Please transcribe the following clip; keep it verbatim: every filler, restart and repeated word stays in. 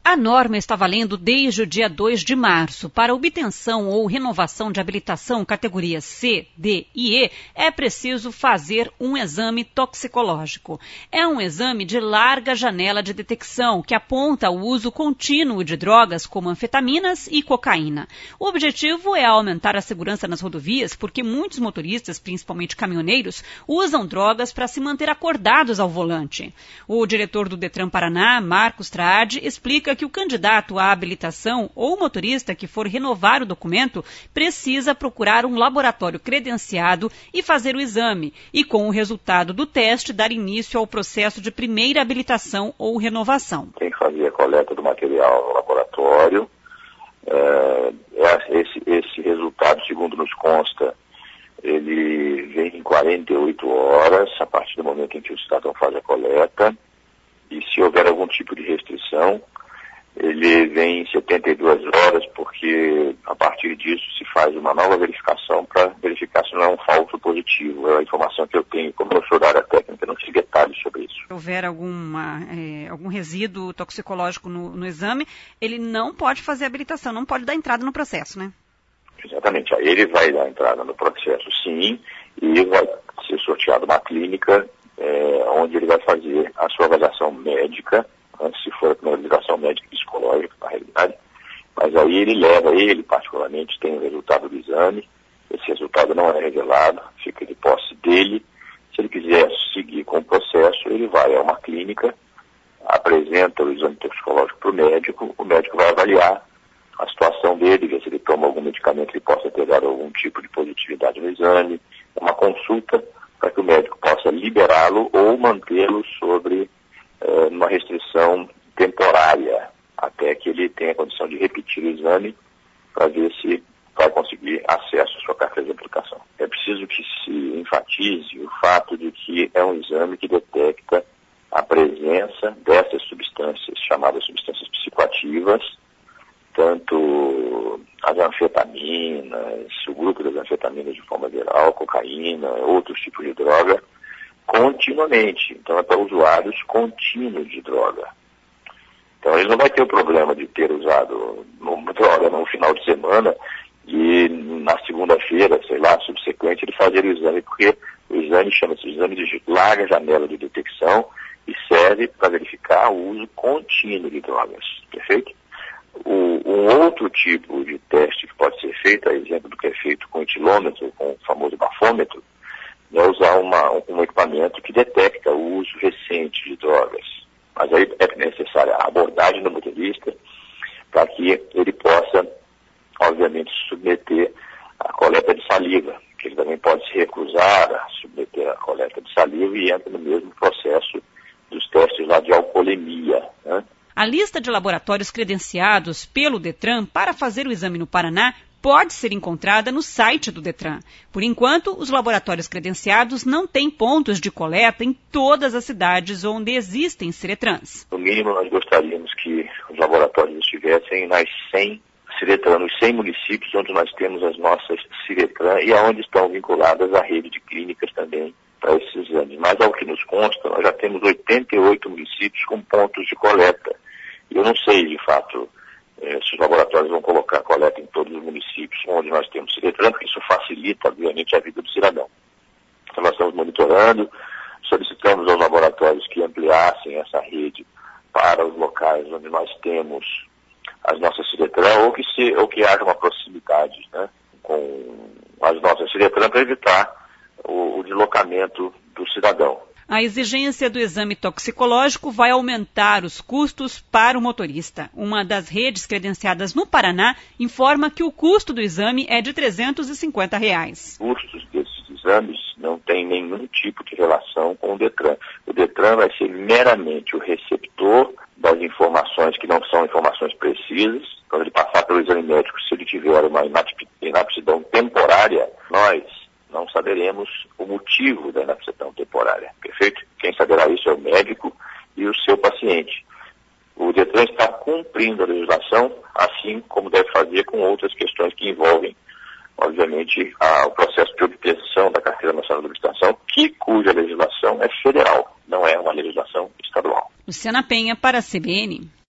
A norma está valendo desde o dia dois de março. Para obtenção ou renovação de habilitação categoria C, D e E, é preciso fazer um exame toxicológico. É um exame de larga janela de detecção, que aponta o uso contínuo de drogas como anfetaminas e cocaína. O objetivo é aumentar a segurança nas rodovias, porque muitos motoristas, principalmente caminhoneiros, usam drogas para se manter acordados ao volante. O diretor do Detran Paraná, Marcos Trade, explica que o candidato à habilitação ou motorista que for renovar o documento precisa procurar um laboratório credenciado e fazer o exame, e com o resultado do teste dar início ao processo de primeira habilitação ou renovação. Tem que fazer a coleta do material no laboratório. É, esse, esse resultado, segundo nos consta, ele vem em quarenta e oito horas, a partir do momento em que o cidadão faz a coleta, e se houver algum tipo de restrição, ele vem em setenta e duas horas, porque a partir disso se faz uma nova verificação para verificar se não é um falso positivo. É a informação que eu tenho, como eu sou da área técnica, não sei detalhes sobre isso. Se houver alguma, é, algum resíduo toxicológico no, no exame, ele não pode fazer habilitação, não pode dar entrada no processo, né? Exatamente. Aí ele vai dar entrada no processo, sim, e vai ser sorteado uma clínica é, onde ele vai fazer a sua avaliação médica, se for a primeira avaliação médica e psicológica, na realidade, mas aí ele leva, ele particularmente tem o resultado do exame, esse resultado não é revelado, fica de posse dele. Se ele quiser seguir com o processo, ele vai a uma clínica, apresenta o exame toxicológico para o médico, o médico vai avaliar a situação dele, ver se ele toma algum medicamento que possa ter dado algum tipo de positividade no exame, uma consulta para que o médico possa liberá-lo ou mantê-lo sobre uma restrição temporária, até que ele tenha condição de repetir o exame para ver se vai conseguir acesso à sua carteira de aplicação. É preciso que se enfatize o fato de que é um exame que detecta a presença dessas substâncias, chamadas substâncias psicoativas, tanto as anfetaminas, o grupo das anfetaminas de forma geral, cocaína, outros tipos de droga, continuamente. Então é para usuários contínuos de droga. Então ele não vai ter o problema de ter usado uma droga no final de semana e na segunda-feira, sei lá, subsequente, ele fazer o exame, porque o exame chama-se exame de larga janela de detecção e serve para verificar o uso contínuo de drogas. Perfeito? O, um outro tipo de teste que pode ser feito, a exemplo do que é feito com etilômetro, com o famoso bafômetro, é usar uma, um equipamento que detecta o uso recente de drogas. Mas aí é necessária a abordagem do motorista para que ele possa, obviamente, submeter a coleta de saliva, que ele também pode se recusar a submeter a coleta de saliva e entra no mesmo processo dos testes lá de alcoolemia, né? A lista de laboratórios credenciados pelo Detran para fazer o exame no Paraná pode ser encontrada no site do Detran. Por enquanto, os laboratórios credenciados não têm pontos de coleta em todas as cidades onde existem Ciretrans. No mínimo, nós gostaríamos que os laboratórios estivessem nas cem Ciretran, nos cem municípios onde nós temos as nossas Ciretran e aonde estão vinculadas à rede de clínicas também para esses exames. Mas, ao que nos consta, nós já temos oitenta e oito municípios com pontos de coleta. E eu não sei, de fato, se os laboratórios vão colocar a coleta em todos os municípios onde nós temos Ciretran, porque isso facilita, obviamente, a vida do cidadão. Então, nós estamos monitorando, solicitamos aos laboratórios que ampliassem essa rede para os locais onde nós temos as nossas Ciretran, ou que, se, ou que haja uma proximidade, né, com as nossas Ciretran para evitar o, o deslocamento do cidadão. A exigência do exame toxicológico vai aumentar os custos para o motorista. Uma das redes credenciadas no Paraná informa que o custo do exame é de trezentos e cinquenta reais. Os custos desses exames não têm nenhum tipo de relação com o Detran. O Detran vai ser meramente o receptor das informações que não são informações precisas. Quando ele passar pelo exame médico, se ele tiver uma inaptidão temporária, nós não saberemos o motivo da inaptidão temporária, perfeito? Quem saberá isso é o médico e o seu paciente. O Detran está cumprindo a legislação, assim como deve fazer com outras questões que envolvem, obviamente, a, o processo de obtenção da Carteira Nacional de Habilitação, que, cuja legislação é federal, não é uma legislação estadual. Luciana Penha para a C B N.